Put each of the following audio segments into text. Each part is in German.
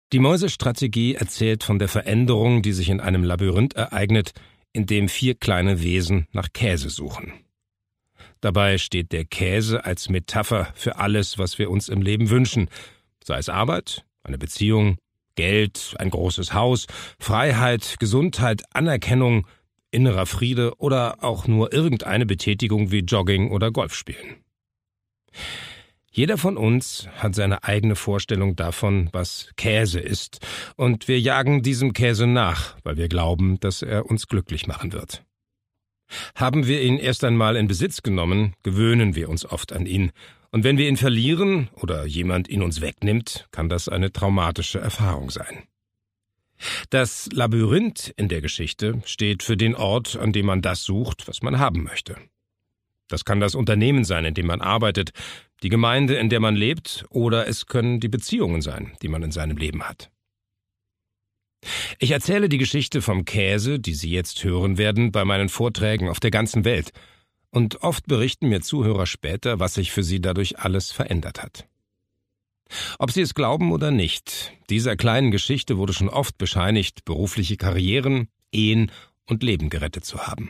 Die Mäusestrategie erzählt von der Veränderung, die sich in einem Labyrinth ereignet, in dem 4 kleine Wesen nach Käse suchen. Dabei steht der Käse als Metapher für alles, was wir uns im Leben wünschen, sei es Arbeit, eine Beziehung, Geld, ein großes Haus, Freiheit, Gesundheit, Anerkennung, innerer Friede oder auch nur irgendeine Betätigung wie Jogging oder Golfspielen. Jeder von uns hat seine eigene Vorstellung davon, was Käse ist, und wir jagen diesem Käse nach, weil wir glauben, dass er uns glücklich machen wird. Haben wir ihn erst einmal in Besitz genommen, gewöhnen wir uns oft an ihn, und wenn wir ihn verlieren oder jemand ihn uns wegnimmt, kann das eine traumatische Erfahrung sein. Das Labyrinth in der Geschichte steht für den Ort, an dem man das sucht, was man haben möchte. Das kann das Unternehmen sein, in dem man arbeitet, die Gemeinde, in der man lebt, oder es können die Beziehungen sein, die man in seinem Leben hat. Ich erzähle die Geschichte vom Käse, die Sie jetzt hören werden, bei meinen Vorträgen auf der ganzen Welt, und oft berichten mir Zuhörer später, was sich für sie dadurch alles verändert hat. Ob Sie es glauben oder nicht, dieser kleinen Geschichte wurde schon oft bescheinigt, berufliche Karrieren, Ehen und Leben gerettet zu haben.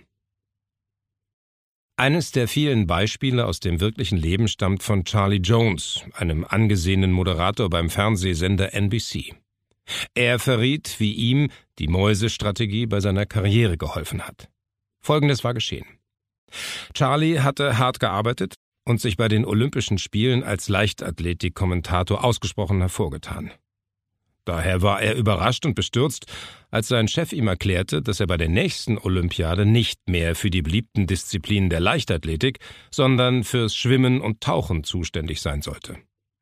Eines der vielen Beispiele aus dem wirklichen Leben stammt von Charlie Jones, einem angesehenen Moderator beim Fernsehsender NBC. Er verriet, wie ihm die Mäusestrategie bei seiner Karriere geholfen hat. Folgendes war geschehen. Charlie hatte hart gearbeitet und sich bei den Olympischen Spielen als Leichtathletik-Kommentator ausgesprochen hervorgetan. Daher war er überrascht und bestürzt, als sein Chef ihm erklärte, dass er bei der nächsten Olympiade nicht mehr für die beliebten Disziplinen der Leichtathletik, sondern fürs Schwimmen und Tauchen zuständig sein sollte.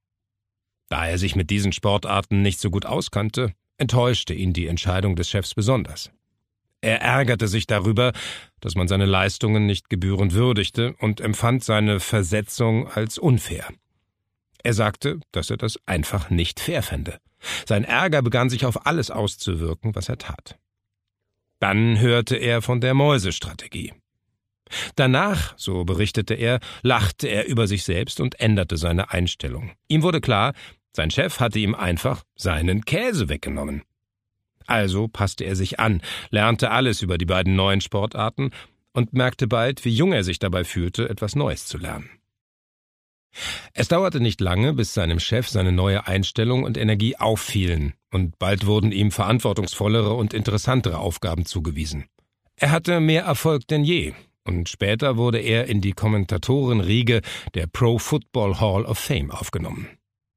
Da er sich mit diesen Sportarten nicht so gut auskannte, enttäuschte ihn die Entscheidung des Chefs besonders. Er ärgerte sich darüber, dass man seine Leistungen nicht gebührend würdigte und empfand seine Versetzung als unfair. Er sagte, dass er das einfach nicht fair fände. Sein Ärger begann sich auf alles auszuwirken, was er tat. Dann hörte er von der Mäusestrategie. Danach, so berichtete er, lachte er über sich selbst und änderte seine Einstellung. Ihm wurde klar, sein Chef hatte ihm einfach seinen Käse weggenommen. Also passte er sich an, lernte alles über die beiden neuen Sportarten und merkte bald, wie jung er sich dabei fühlte, etwas Neues zu lernen. Es dauerte nicht lange, bis seinem Chef seine neue Einstellung und Energie auffielen, und bald wurden ihm verantwortungsvollere und interessantere Aufgaben zugewiesen. Er hatte mehr Erfolg denn je, und später wurde er in die Kommentatorenriege der Pro Football Hall of Fame aufgenommen.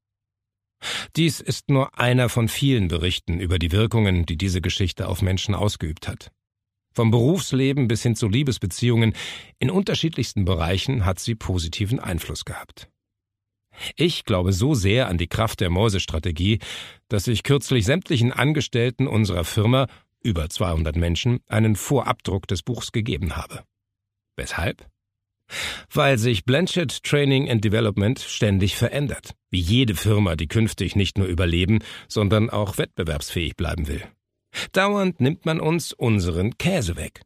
Dies ist nur einer von vielen Berichten über die Wirkungen, die diese Geschichte auf Menschen ausgeübt hat. Vom Berufsleben bis hin zu Liebesbeziehungen in unterschiedlichsten Bereichen hat sie positiven Einfluss gehabt. Ich glaube so sehr an die Kraft der Mäusestrategie, dass ich kürzlich sämtlichen Angestellten unserer Firma, über 200 Menschen, einen Vorabdruck des Buchs gegeben habe. Weshalb? Weil sich Blanchett Training and Development ständig verändert, wie jede Firma, die künftig nicht nur überleben, sondern auch wettbewerbsfähig bleiben will. Dauernd nimmt man uns unseren Käse weg.